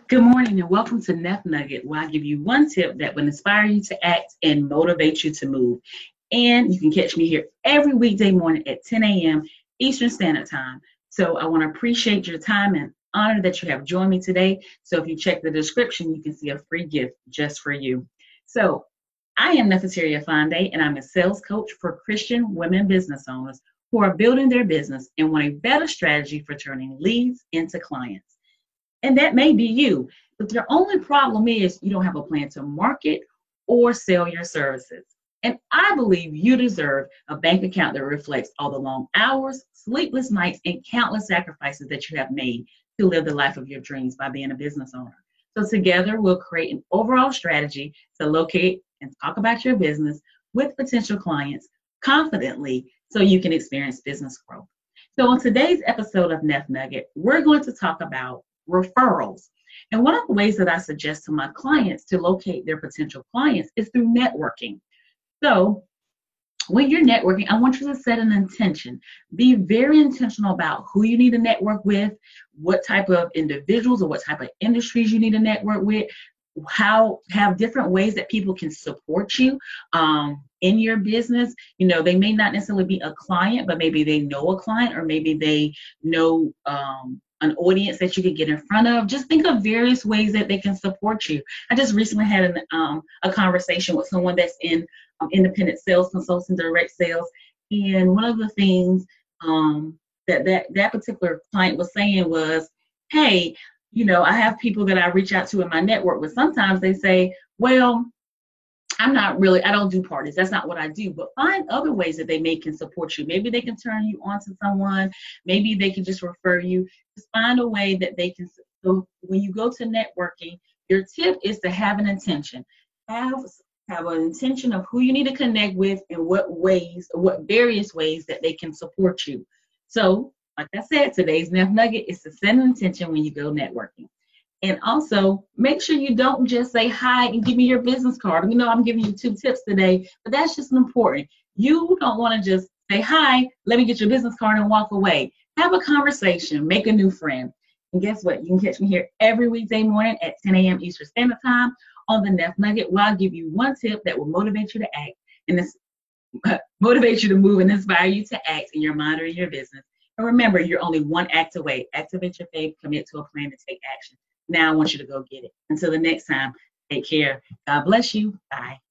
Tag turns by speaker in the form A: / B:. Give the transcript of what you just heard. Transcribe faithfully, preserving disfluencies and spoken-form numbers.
A: Good morning and welcome to Nef Nugget, where I give you one tip that will inspire you to act and motivate you to move. And you can catch me here every weekday morning at ten a m Eastern Standard Time. So I want to appreciate your time and honor that you have joined me today. So if you check the description, you can see a free gift just for you. So I am Nefertaria Fonde, and I'm a sales coach for Christian women business owners who are building their business and want a better strategy for turning leads into clients. And that may be you, but the only problem is you don't have a plan to market or sell your services. And I believe you deserve a bank account that reflects all the long hours, sleepless nights, and countless sacrifices that you have made to live the life of your dreams by being a business owner. So together we'll create an overall strategy to locate and talk about your business with potential clients confidently so you can experience business growth. So on today's episode of Nef Nugget, we're going to talk about referrals. And one of the ways that I suggest to my clients to locate their potential clients is through networking. So when you're networking, I want you to set an intention. Be very intentional about who you need to network with, what type of individuals or what type of industries you need to network with, how have different ways that people can support you um, in your business. You know, they may not necessarily be a client, but maybe they know a client, or maybe they know um, an audience that you could get in front of. Just think of various ways that they can support you. I just recently had an, um, a conversation with someone that's in um, independent sales, consulting, direct sales. And one of the things um, that, that that particular client was saying was, hey, you know, I have people that I reach out to in my network, but sometimes they say, well, I'm not really, I don't do parties. That's not what I do. But find other ways that they may can support you. Maybe they can turn you on to someone. Maybe they can just refer you. Just find a way that they can. So when you go to networking, your tip is to have an intention. Have have an intention of who you need to connect with and what ways, what various ways that they can support you. So like I said, today's Nef Nugget is to set an intention when you go networking. And also, make sure you don't just say hi and give me your business card. You know, I'm giving you two tips today, but that's just important. You don't want to just say hi, let me get your business card and walk away. Have a conversation, make a new friend. And guess what? You can catch me here every weekday morning at ten a m Eastern Standard Time on the Nef Nugget, where I'll give you one tip that will motivate you to act and this motivate you to move and inspire you to act in your mind or in your business. And remember, you're only one act away. Activate your faith, commit to a plan to take action. Now I want you to go get it. Until the next time, take care. God bless you. Bye.